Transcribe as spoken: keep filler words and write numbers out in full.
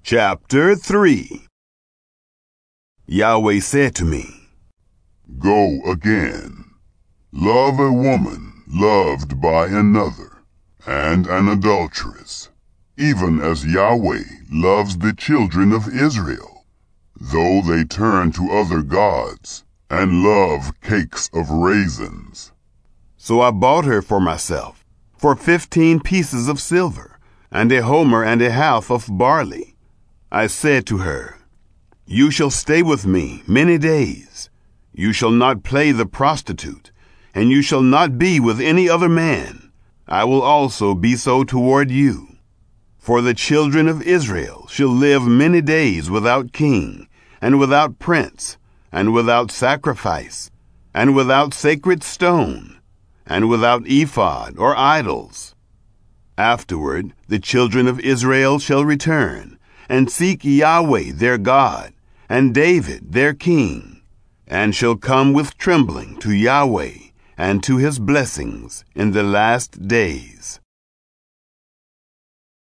Chapter three. Yahweh said to me, Go again. Love a woman loved by another, and an adulteress, even as Yahweh loves the children of Israel, though they turn to other gods and love cakes of raisins. So I bought her for myself, for fifteen pieces of silver, and a homer and a half of barley. I said to her, You shall stay with me many days. You shall not play the prostitute, and you shall not be with any other man. I will also be so toward you. For the children of Israel shall live many days without king, and without prince, and without sacrifice, and without sacred stone, and without ephod or idols. Afterward the children of Israel shall return, and seek Yahweh their God, and David their king, and shall come with trembling to Yahweh and to his blessings in the last days.